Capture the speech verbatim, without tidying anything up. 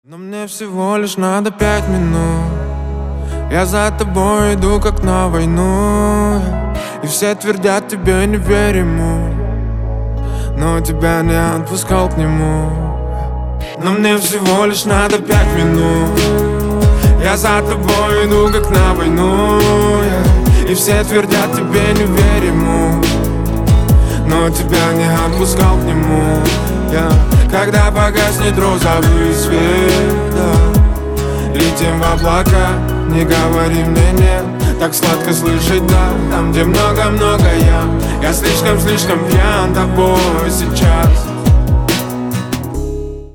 Но мне всего лишь надо пять минут. Я за тобой иду как на войну. И все твердят, тебе не верь ему, но тебя не отпускал к нему. Но мне всего лишь надо пять минут. Я за тобой иду как на войну. И все твердят, тебе не верь ему, но тебя не отпускал к нему. Yeah. Когда погаснет розовый свет, да, летим в облака, не говори мне нет. Так сладко слышать да, там где много-много я. Я слишком-слишком пьян тобой сейчас.